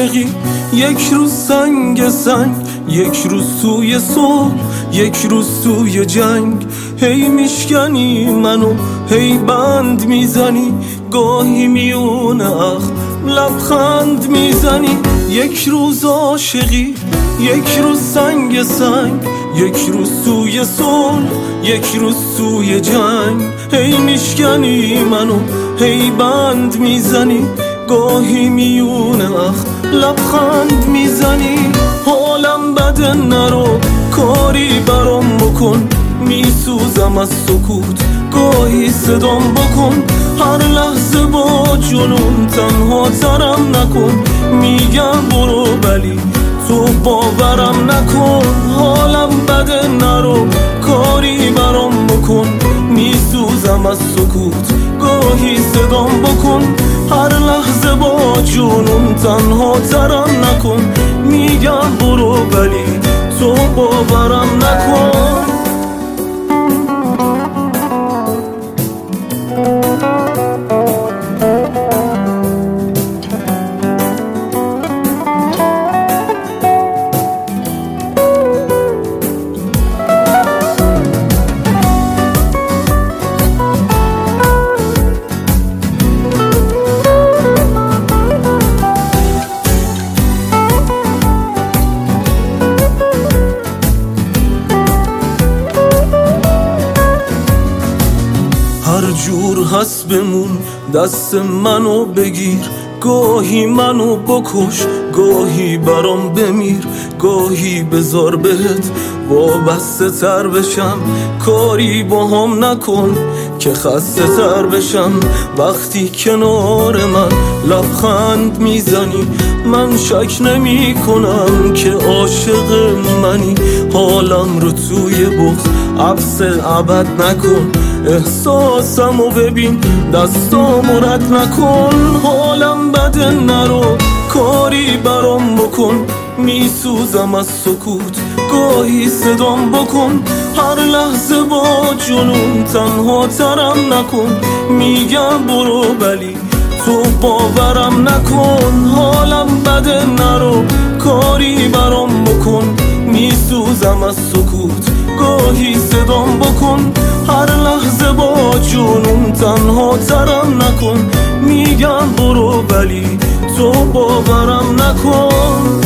عاشقی، یک روز سنگ سنگ، یک روز توی صلح، یک روز توی جنگ. هی میشکنی منو، هی بند میزنی، گاهی میونه لبخند میزنی. یک روز عاشقی، یک روز سنگ سنگ، یک روز توی صلح، یک روز توی جنگ. هی میشکنی منو، هی بند میزنی، گاهی میونه لبخند میزنی. حالم بده نرو، کاری برام بکن، میسوزم از سکوت، گاهی صدام بکن. هر لحظه با جنون تنها ترم نکن، میگم برو ولی تو باورم نکن. حالم بده نرو، کاری برام بکن، میسوزم از سکوت، گاهی صدام بکن. هر لحظه با جنون تنها ترم نکن، میگم برو ولی تو باورم نکن. هر جور هست بمون، دست منو بگیر، گاهی منو بکش، گاهی برام بمیر، گاهی بذار بهت وابسته تر بشم. کاری با هم نکن که خسته تر بشم. وقتی کنار من لبخند میزنی، من شک نمی کنم که عاشق منی. حالم رو توی بغض عبس ابد نکن، احساسمو ببین، دستامو رد نکن. حالم بده نرو، کاری برام بکن، میسوزم از سکوت، گاهی صدام بکن. هر لحظه با جنون تنها ترم نکن، میگم برو ولی تو باورم نکن. حالم بده نرو، کاری برام بکن، میسوزم از سکوت، گاهی صدام بکن. هر لحظه با جنون تنها ترم نکن، میگم برو ولی تو باورم نکن.